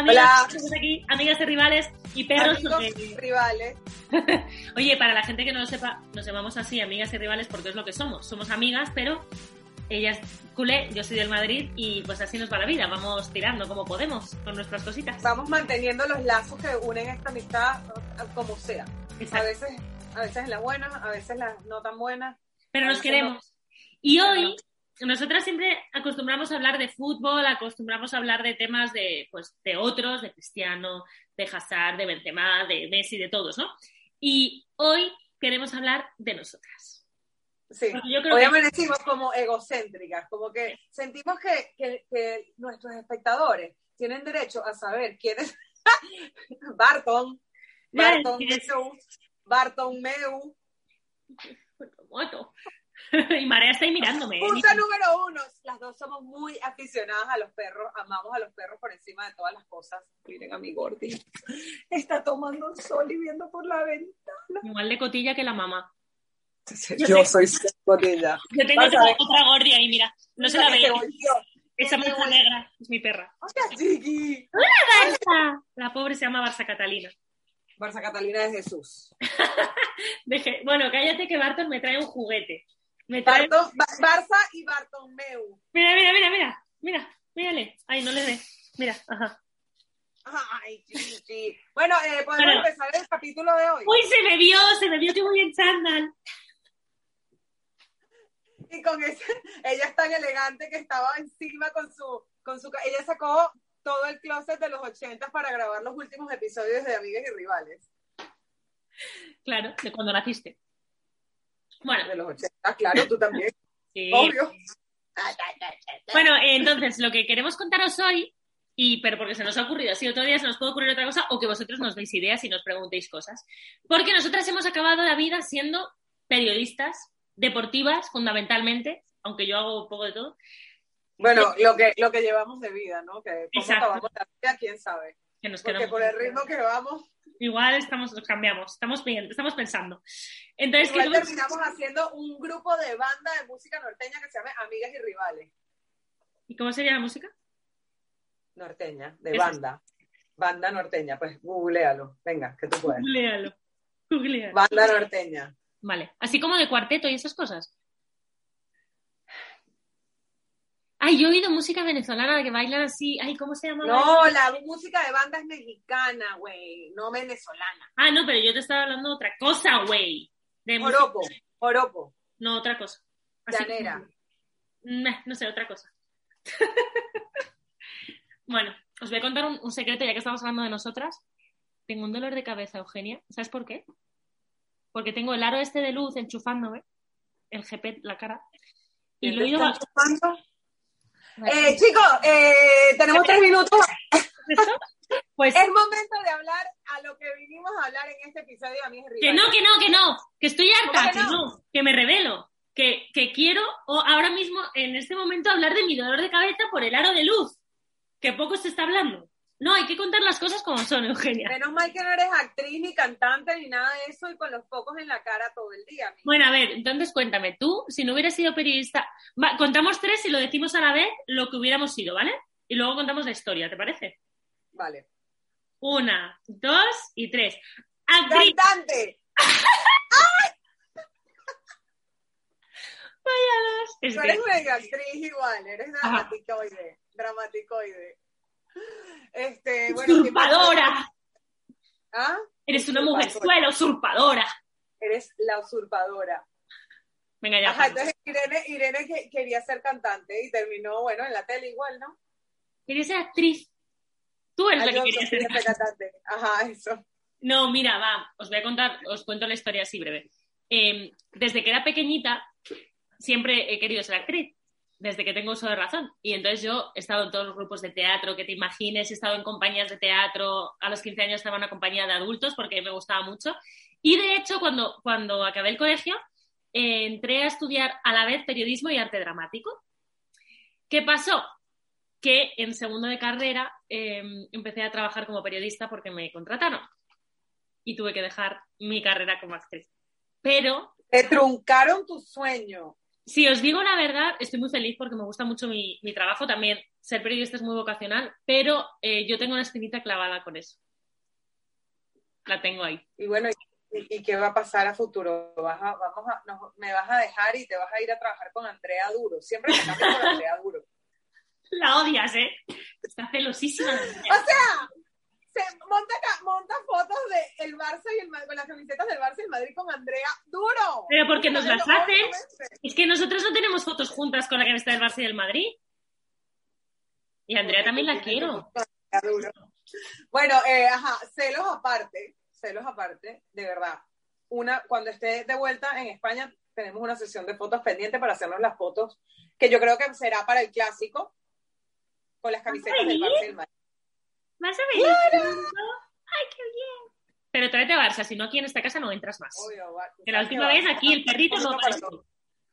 amigos, Hola. estamos aquí, amigas y rivales y perros. Amigos rivales. Oye, para la gente que no lo sepa, nos llamamos así, amigas y rivales, porque es lo que somos. Somos amigas, pero ella es culé, yo soy del Madrid y pues así nos va la vida. Vamos tirando como podemos con nuestras cositas. Vamos manteniendo los lazos que unen esta amistad como sea. Exacto. A veces las buenas, a veces las no tan buenas. Pero nos queremos. No. Y hoy, nosotras siempre acostumbramos a hablar de fútbol, acostumbramos a hablar de temas de otros, de Cristiano, de Hazard, de Benzema, de Messi, de todos, ¿no? Y hoy queremos hablar de nosotras. Sí, hoy amanecimos como egocéntricas, como que sentimos que nuestros espectadores tienen derecho a saber quién es Bartomeu. Y Marea está ahí mirándome. Punto número 1. Las dos somos muy aficionadas a los perros. Amamos a los perros por encima de todas las cosas. Miren a mi Gordi. Está tomando sol y viendo por la ventana. Igual de cotilla que la mamá. Yo soy cotilla. Yo tengo otra Gordi ahí, mira. No se la veía. Esa mancha negra es mi perra. ¡Hola, Chiqui! ¡Hola, Barça! La pobre se llama Barça Catalina. Barça Catalina de Jesús. Bueno, cállate que Barton me trae un juguete. Barça y Bartomeu. Mírale. Ay, no le ve. Mira, ajá. Ay, Chiqui. Bueno, podemos empezar el capítulo de hoy. Uy, se me vio que voy en chándal. Y con ese, ella es tan elegante que estaba encima con su, ella sacó todo el closet de los 80 para grabar los últimos episodios de Amigas y Rivales. Claro, de cuando naciste. Bueno. De los 80, claro, tú también. Sí. Obvio. Bueno, entonces, lo que queremos contaros hoy, pero porque se nos ha ocurrido, así otro día se nos puede ocurrir otra cosa, o que vosotros nos deis ideas y nos preguntéis cosas. Porque nosotras hemos acabado la vida siendo periodistas, deportivas, fundamentalmente, aunque yo hago un poco de todo. Bueno, lo que llevamos de vida, ¿no? Que cómo acabamos la vida, quién sabe. Porque por el ritmo que vamos... Igual nos cambiamos, estamos pensando. Entonces, igual terminamos haciendo un grupo de banda de música norteña que se llama Amigas y Rivales. ¿Y cómo sería la música? Norteña, de banda. Banda norteña, pues googlealo. Venga, que tú puedes. Googlealo. Banda norteña. Vale, así como de cuarteto y esas cosas. Ay, yo he oído música venezolana que bailan así. Ay, ¿cómo se llama? No, la música de banda es mexicana, güey, no venezolana. Ah, no, pero yo te estaba hablando de otra cosa, güey. Joropo. No, otra cosa. Llanera. No sé, otra cosa. Bueno, os voy a contar un secreto, ya que estamos hablando de nosotras. Tengo un dolor de cabeza, Eugenia. ¿Sabes por qué? Porque tengo el aro este de luz enchufándome, el GP, la cara. Y lo he ido... Chicos, tenemos 3 minutos. ¿Esto? Pues... Es momento de hablar a lo que vinimos a hablar en este episodio de Amigas y Rivales. Que no, que estoy harta, que me revelo, que quiero ahora mismo, en este momento, hablar de mi dolor de cabeza por el aro de luz, que poco se está hablando. No, hay que contar las cosas como son, Eugenia. Menos mal que no eres actriz, ni cantante, ni nada de eso, y con los focos en la cara todo el día. Bueno, a ver, entonces cuéntame, tú, si no hubieras sido periodista... contamos 3 y lo decimos a la vez lo que hubiéramos sido, ¿vale? Y luego contamos la historia, ¿te parece? Vale. 1, 2 y 3. ¡Actriz! ¡Cantante! Vaya dos. Tú eres mega actriz igual, eres dramaticoide. ¡Usurpadora! ¿Ah? Eres una mujerzuela usurpadora. Eres la usurpadora. Venga, ya. Ajá, entonces Irene quería ser cantante y terminó, bueno, en la tele igual, ¿no? Quería ser actriz. Tú eres la que querías ser cantante. Ajá, eso. No, mira, os cuento la historia así breve. Desde que era pequeñita, siempre he querido ser actriz. Desde que tengo uso de razón. Y entonces yo he estado en todos los grupos de teatro que te imagines, he estado en compañías de teatro, a los 15 años estaba en una compañía de adultos porque me gustaba mucho. Y de hecho, cuando acabé el colegio, entré a estudiar a la vez periodismo y arte dramático. ¿Qué pasó? Que en segundo de carrera empecé a trabajar como periodista porque me contrataron. Y tuve que dejar mi carrera como actriz. Pero... Te truncaron tu sueño. Si os digo la verdad, estoy muy feliz porque me gusta mucho mi trabajo. También ser periodista es muy vocacional, pero yo tengo una espinita clavada con eso. La tengo ahí. Y bueno, ¿y qué va a pasar a futuro? ¿Me vas a dejar y te vas a ir a trabajar con Andrea Duro? Siempre me cambias por Andrea Duro. La odias, ¿eh? Está celosísima. O sea, monta fotos de el Barça y el Madrid, con las camisetas del Barça y el Madrid con Andrea Duro. Pero porque nos las hacen. Es que nosotros no tenemos fotos juntas con la camiseta del Barça y del Madrid. Y a Andrea también la quiero. Bueno, celos aparte, de verdad. Cuando esté de vuelta en España, tenemos una sesión de fotos pendiente para hacernos las fotos, que yo creo que será para el clásico, con las camisetas del Barça y del Madrid. ¿Vas a ver? ¡Claro! ¡Ay, qué bien! Pero tráete a Barça, si no aquí en esta casa no entras más. Obvio, que la última vez aquí el perrito no apareció.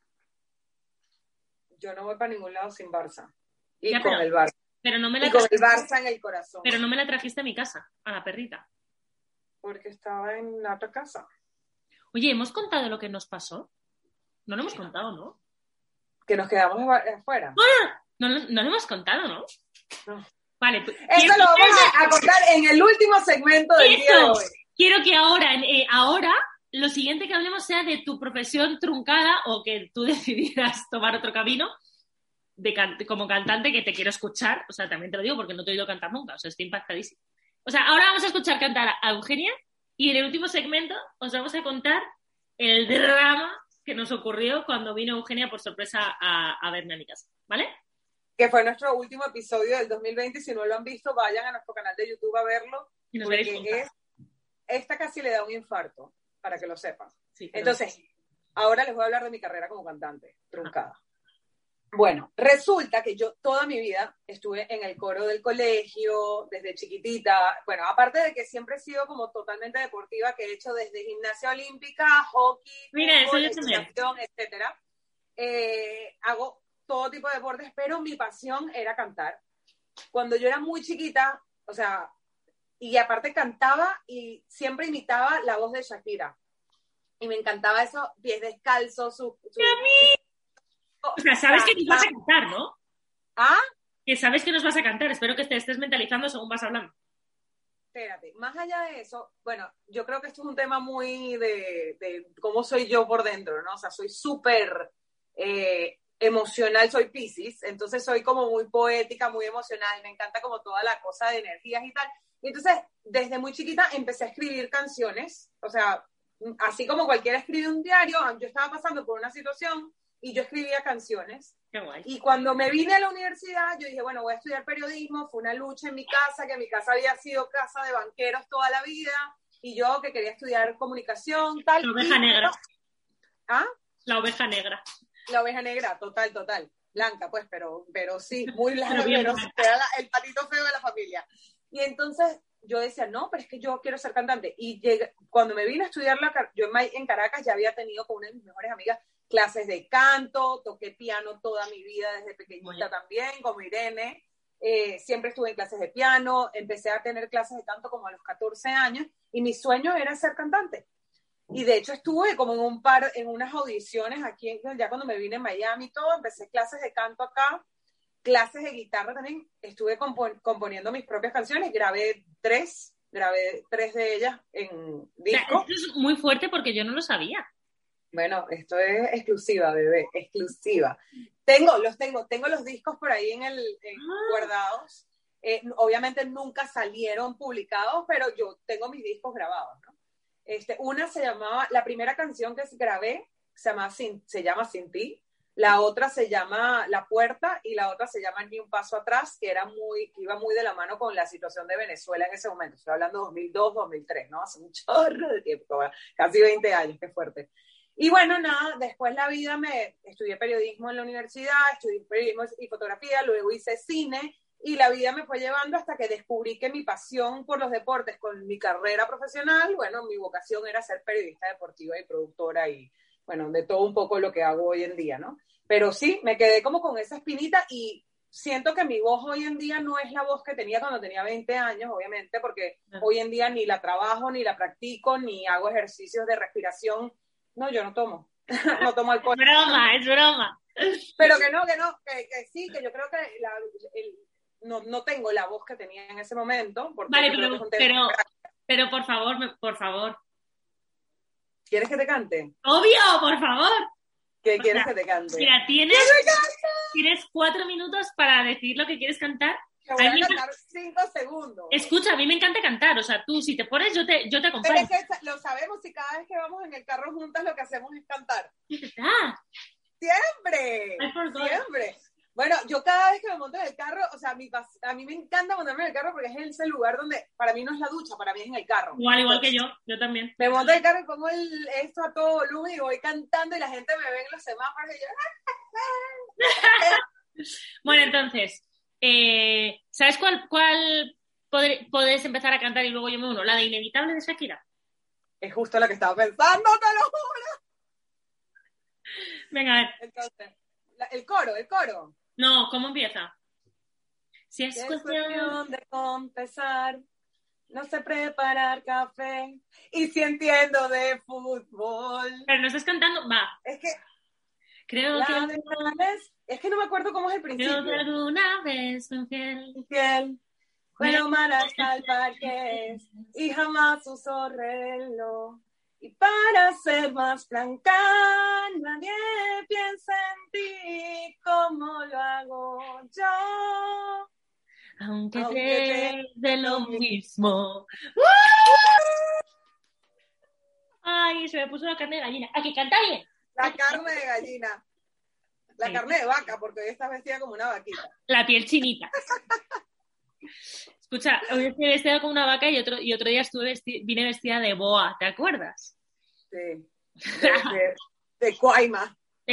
Yo no voy para ningún lado sin Barça. Y ya, con el Barça. Pero no me y con el Barça en el corazón. Pero no me la trajiste a mi casa, a la perrita. Porque estaba en la otra casa. Oye, ¿hemos contado lo que nos pasó? No lo hemos contado, ¿no? Que nos quedamos afuera. No lo hemos contado, ¿no? No. Vale. Eso lo vamos a contar en el último segmento del día de hoy. Quiero que ahora lo siguiente que hablemos sea de tu profesión truncada o que tú decidieras tomar otro camino como cantante, que te quiero escuchar. O sea, también te lo digo porque no te he oído cantar nunca. O sea, estoy impactadísima. O sea, ahora vamos a escuchar cantar a Eugenia y en el último segmento os vamos a contar el drama que nos ocurrió cuando vino Eugenia por sorpresa a verme a mi casa. ¿Vale? Que fue nuestro último episodio del 2020. Si no lo han visto, vayan a nuestro canal de YouTube a verlo. Y nos porque esta casi le da un infarto, para que lo sepan. Sí, entonces, ahora les voy a hablar de mi carrera como cantante, truncada. Bueno, resulta que yo toda mi vida estuve en el coro del colegio, desde chiquitita. Bueno, aparte de que siempre he sido como totalmente deportiva, que he hecho desde gimnasia olímpica, hockey, fútbol, equitación, etcétera. Hago todo tipo de deportes, pero mi pasión era cantar. Cuando yo era muy chiquita, o sea, y aparte cantaba y siempre imitaba la voz de Shakira. Y me encantaba eso, pies descalzos, O sea, sabes que nos vas a cantar, ¿no? ¿Ah? Que sabes que nos vas a cantar. Espero que te estés mentalizando según vas hablando. Espérate, más allá de eso, bueno, yo creo que esto es un tema muy de cómo soy yo por dentro, ¿no? O sea, soy súper emocional, soy Piscis, entonces soy como muy poética, muy emocional, me encanta como toda la cosa de energías y tal. Y entonces, desde muy chiquita empecé a escribir canciones, o sea, así como cualquiera escribe un diario, yo estaba pasando por una situación y yo escribía canciones. Qué guay. Y cuando me vine a la universidad, yo dije, bueno, voy a estudiar periodismo. Fue una lucha en mi casa, que mi casa había sido casa de banqueros toda la vida, y yo que quería estudiar comunicación, tal. La oveja negra. ¿Ah? La oveja negra. La oveja negra, total. Blanca, pues, pero sí, muy blanca, pero era el patito feo de la familia. Y entonces yo decía, no, pero es que yo quiero ser cantante. Y cuando me vine a estudiar, yo en Caracas ya había tenido con una de mis mejores amigas clases de canto, toqué piano toda mi vida desde pequeñita también, como Irene. Siempre estuve en clases de piano, empecé a tener clases de canto como a los 14 años y mi sueño era ser cantante. Y de hecho estuve como en unas audiciones aquí, ya cuando me vine en Miami y todo, empecé clases de canto acá, clases de guitarra también, estuve componiendo mis propias canciones, grabé tres de ellas en disco. Esto es muy fuerte porque yo no lo sabía. Bueno, esto es exclusiva, bebé, exclusiva. Tengo los discos por ahí guardados. Obviamente nunca salieron publicados, pero yo tengo mis discos grabados, ¿no? Una se llamaba, la primera canción que grabé se llama Sin Ti, la otra se llama La Puerta y la otra se llama Ni un Paso Atrás, que iba muy de la mano con la situación de Venezuela en ese momento. Estoy hablando de 2002, 2003, ¿no? Hace un chorro de tiempo, casi 20 años, qué fuerte. Y bueno, nada, después la vida estudié periodismo en la universidad, estudié periodismo y fotografía, luego hice cine, y la vida me fue llevando hasta que descubrí que mi pasión por los deportes con mi carrera profesional, bueno, mi vocación era ser periodista deportiva y productora y, bueno, de todo un poco lo que hago hoy en día, ¿no? Pero sí, me quedé como con esa espinita y siento que mi voz hoy en día no es la voz que tenía cuando tenía 20 años, obviamente, porque hoy en día ni la trabajo, ni la practico, ni hago ejercicios de respiración. No, yo no tomo. No tomo alcohol. Es broma. Pero que no, que sí, que yo creo que no tengo la voz que tenía en ese momento. Porque Vale, creo que es un tema. pero por favor. ¿Quieres que te cante? Obvio, por favor. ¿Qué quieres que te cante? Mira, tienes 4 minutos para decir lo que quieres cantar. Te voy a cantar 5 segundos. Escucha, a mí me encanta cantar. O sea, tú, si te pones, yo te acompaño. Pero es que lo sabemos y cada vez que vamos en el carro juntas lo que hacemos es cantar. ¡Siempre! ¡Siempre! Bueno, yo cada vez que me monto en el carro, o sea, a mí me encanta montarme en el carro porque es ese lugar donde, para mí no es la ducha, para mí es en el carro. Igual que yo también. Me monto en el carro y pongo esto a todo volumen y voy cantando y la gente me ve en los semáforos y yo... Bueno, entonces, ¿sabes cuál podés empezar a cantar y luego yo me uno? La de Inevitable de Shakira. Es justo lo que estaba pensando, te lo juro. Venga, a ver. Entonces, el coro. No, ¿cómo empieza? Si es cuestión de confesar, no sé preparar café, y si entiendo de fútbol. Pero no estás cantando, va. Es que... Creo que... Es que no me acuerdo cómo es el principio. Creo que alguna vez fui infiel. Bueno, mala hasta el parqués, y jamás usó reloj. Y para ser más franca, nadie piensa en ti como lo hago yo. Aunque te dé lo mismo. Ay, se me puso la carne de gallina. ¿A que canta bien? La carne de gallina. La carne de vaca, porque hoy estás vestida como una vaquita. La piel chinita. Escucha, hoy estoy vestida como una vaca y otro día vine vestida de boa, ¿te acuerdas? Sí. De Cuaima.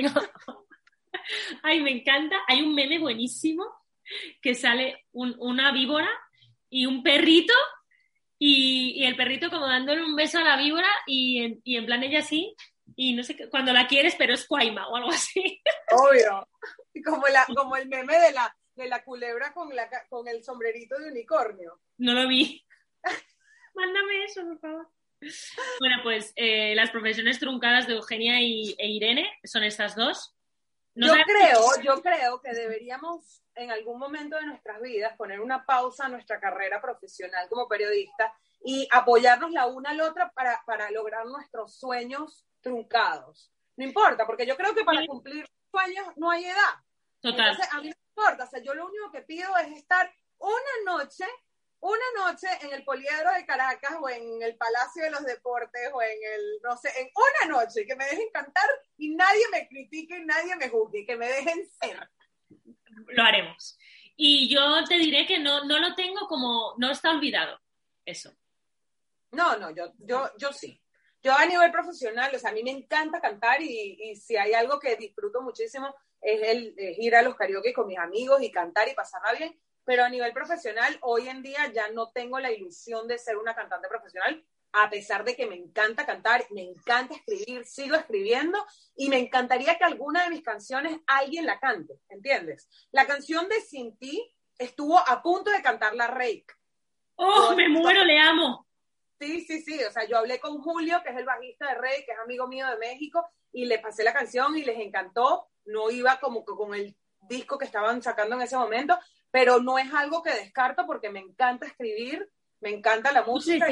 Ay, me encanta. Hay un meme buenísimo que sale una víbora y un perrito y el perrito como dándole un beso a la víbora y en plan ella así y no sé qué, cuando la quieres pero es Cuaima o algo así. Obvio. Como el meme de la culebra con el sombrerito de unicornio. No lo vi. Mándame eso, por favor. Bueno, pues las profesiones truncadas de Eugenia e Irene son estas dos. Yo creo que deberíamos en algún momento de nuestras vidas poner una pausa a nuestra carrera profesional como periodista y apoyarnos la una a la otra para lograr nuestros sueños truncados. No importa, porque yo creo que para cumplir sueños no hay edad. Total. Entonces, a mí no importa. O sea, yo lo único que pido es estar una noche en el Poliedro de Caracas o en el Palacio de los Deportes o en una noche, que me dejen cantar y nadie me critique y nadie me juzgue, que me dejen ser. Lo haremos. Y yo te diré que no lo tengo como, no está olvidado, eso. No, yo sí. Yo a nivel profesional, o sea, a mí me encanta cantar y si hay algo que disfruto muchísimo es ir a los karaoke con mis amigos y cantar y pasarla bien. Pero a nivel profesional, hoy en día ya no tengo la ilusión de ser una cantante profesional, a pesar de que me encanta cantar, me encanta escribir, sigo escribiendo, y me encantaría que alguna de mis canciones alguien la cante, ¿entiendes? La canción de Sin Ti estuvo a punto de cantarla Reik. ¡Oh, me muero, le amo! Sí, o sea, yo hablé con Julio, que es el bajista de Reik, que es amigo mío de México, y le pasé la canción y les encantó, no iba como que con el disco que estaban sacando en ese momento, pero no es algo que descarto porque me encanta escribir, me encanta la música.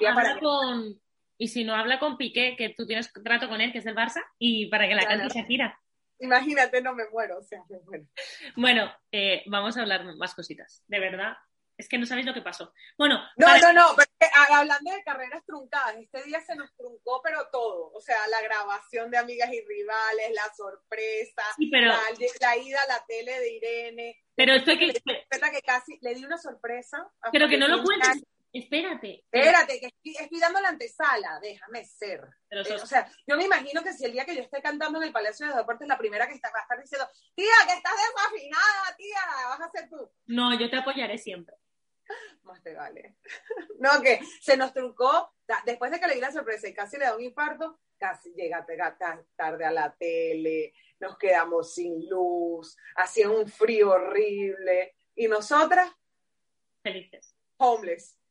Y si no, habla con Piqué, que tú tienes trato con él, que es del Barça, y para que la cante Shakira. Imagínate, no me muero, o sea, me muero. Bueno, vamos a hablar más cositas, de verdad. Es que no sabéis lo que pasó. Bueno, no, pero hablando de carreras truncadas, este día se nos truncó, pero todo. O sea, la grabación de Amigas y Rivales, la sorpresa, sí, pero... la ida a la tele de Irene. Pero esto que casi le di una sorpresa. Pero que no lo cuentes. Espérate, que estoy dando la antesala, déjame ser. O sea, yo me imagino que si el día que yo esté cantando en el Palacio de los Deportes, la primera que va a estar diciendo, tía, que estás desafinada, tía, vas a ser tú. No, yo te apoyaré siempre. Más te vale. No, que se nos truncó, después de que le di la sorpresa y casi le da un infarto, casi llega tarde a la tele, nos quedamos sin luz, hacía un frío horrible, y nosotras, felices. homeless.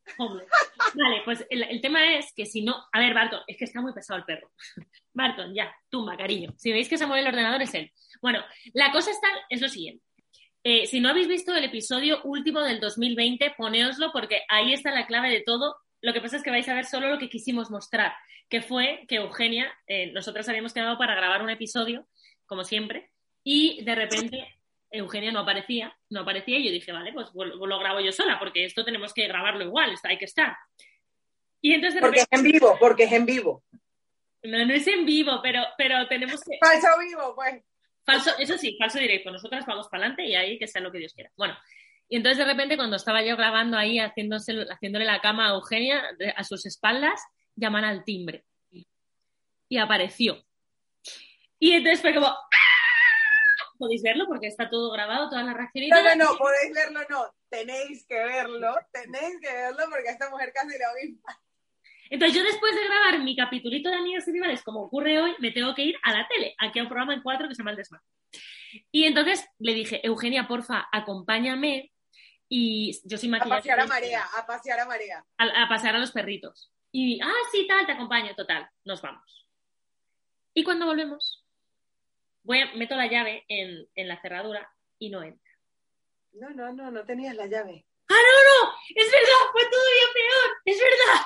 Hombre. Vale, pues el tema es que si no... A ver, Barton, es que está muy pesado el perro. Barton, ya, tumba, cariño. Si veis que se mueve el ordenador es él. Bueno, la cosa es lo siguiente. Si no habéis visto el episodio último del 2020, ponéoslo porque ahí está la clave de todo. Lo que pasa es que vais a ver solo lo que quisimos mostrar, que fue que Eugenia, nosotras habíamos quedado para grabar un episodio, como siempre, y de repente Eugenia no aparecía y yo dije, vale, pues lo grabo yo sola, porque esto tenemos que grabarlo igual, hay que estar. Y entonces de repente, porque es en vivo. No es en vivo, pero tenemos que... Falso vivo, pues. Falso, eso sí, falso directo. Nosotras vamos para adelante y ahí que sea lo que Dios quiera. Bueno, y entonces de repente cuando estaba yo grabando ahí, haciéndole la cama a Eugenia, a sus espaldas, llaman al timbre. Y apareció. Y entonces fue como... ¡ah! ¿Podéis verlo? Porque está todo grabado, todas las reacciones. No, podéis verlo, no. Tenéis que verlo porque esta mujer casi lo misma. Entonces yo después de grabar mi capitulito de Amigas y Rivales, como ocurre hoy, me tengo que ir a la tele, aquí a un programa en 4 que se llama El Desmán. Y entonces le dije, Eugenia, porfa, acompáñame. Y yo soy maquillista. A pasear a Marea. A pasear a los perritos. Y, sí, tal, te acompaño, total, nos vamos. Y cuando volvemos, meto la llave en la cerradura y no entra. No tenías la llave. ¡Ah, no! ¡Es verdad! ¡Fue todavía peor! ¡Es verdad!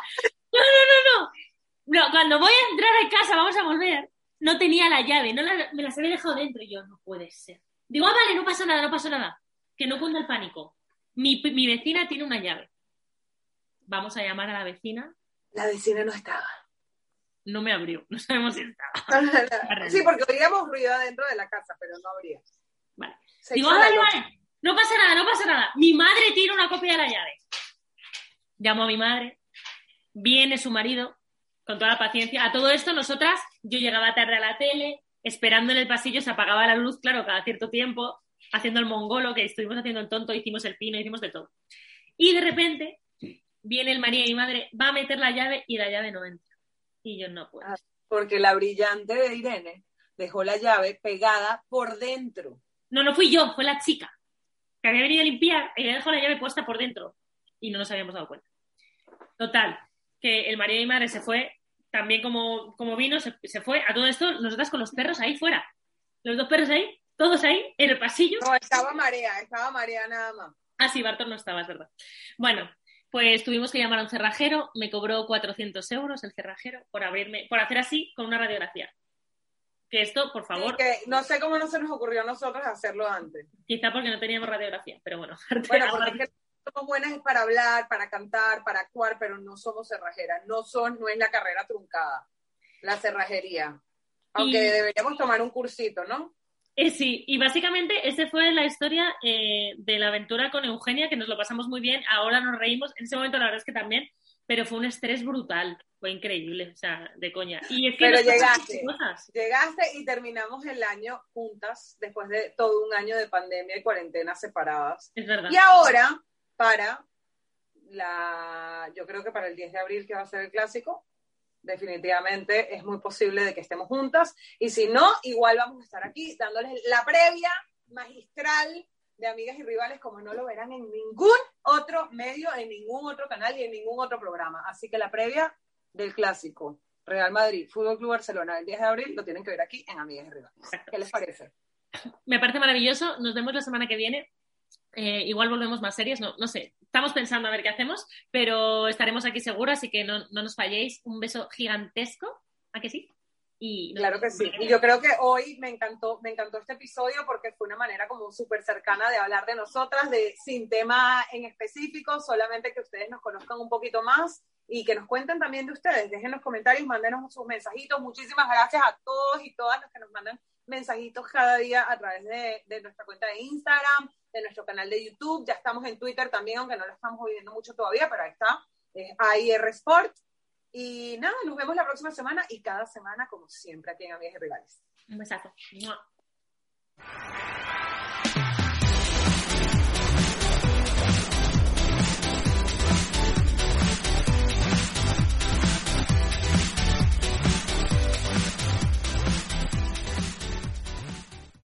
No, cuando voy a entrar a casa, vamos a volver, no tenía la llave, me las había dejado dentro y yo, no puede ser. Digo, vale, no pasa nada, que no cunda el pánico. Mi vecina tiene una llave. Vamos a llamar a la vecina. La vecina no estaba. No me abrió, no sabemos si estaba. Sí, porque oíamos ruido adentro de la casa, pero no abría. Vale. Digo, vale, no pasa nada. Mi madre tiene una copia de la llave. Llamo a mi madre. Viene su marido, con toda la paciencia. A todo esto, nosotras, yo llegaba tarde a la tele, esperando en el pasillo, se apagaba la luz, claro, cada cierto tiempo, haciendo el mongolo, que estuvimos haciendo el tonto, hicimos el pino, hicimos de todo. Y de repente, viene el marido y mi madre, va a meter la llave y la llave no entra. Y yo no puedo. Porque la brillante de Irene dejó la llave pegada por dentro. No fui yo, fue la chica, que había venido a limpiar, ella dejó la llave puesta por dentro. Y no nos habíamos dado cuenta. Total, que el marido y mi madre se fue, también como vino, se fue. A todo esto, nosotras con los perros ahí fuera. Los 2 perros ahí, todos ahí, en el pasillo. No, estaba Marea nada más. Sí, Barton no estaba, es verdad. Bueno, pues tuvimos que llamar a un cerrajero, me cobró 400 euros el cerrajero por hacer así con una radiografía. Que esto, por favor... Sí, que no sé cómo no se nos ocurrió a nosotros hacerlo antes. Quizá porque no teníamos radiografía, pero bueno. Porque somos buenas para hablar, para cantar, para actuar, pero no somos cerrajeras. No es la carrera truncada, la cerrajería. Aunque deberíamos tomar un cursito, ¿no? Sí, y básicamente esa fue la historia de la aventura con Eugenia, que nos lo pasamos muy bien, ahora nos reímos, en ese momento la verdad es que también, pero fue un estrés brutal, fue increíble, o sea, de coña. Y es que pero llegaste y terminamos el año juntas, después de todo un año de pandemia y cuarentena separadas. Es verdad. Y ahora, yo creo que para el 10 de abril, que va a ser el clásico, definitivamente es muy posible de que estemos juntas, y si no, igual vamos a estar aquí dándoles la previa magistral de Amigas y Rivales, como no lo verán en ningún otro medio, en ningún otro canal y en ningún otro programa. Así que la previa del clásico Real Madrid, Fútbol Club Barcelona, el 10 de abril, lo tienen que ver aquí en Amigas y Rivales. ¿Qué les parece? Me parece maravilloso, nos vemos la semana que viene. Igual volvemos más serias, no sé, estamos pensando a ver qué hacemos, pero estaremos aquí seguras, así que no nos falléis. Un beso gigantesco, ¿a que sí? Claro que sí, y yo creo que hoy me encantó este episodio porque fue una manera como súper cercana de hablar de nosotras, sin tema en específico, solamente que ustedes nos conozcan un poquito más y que nos cuenten también de ustedes. Dejen los comentarios, mándenos sus mensajitos. Muchísimas gracias a todos y todas los que nos mandan mensajitos cada día a través de nuestra cuenta de Instagram, de nuestro canal de YouTube. Ya estamos en Twitter también, aunque no lo estamos viviendo mucho todavía, pero ahí está, AIR Sport. Y nada, nos vemos la próxima semana y cada semana, como siempre, aquí en Amigas y Rivales. Un besazo.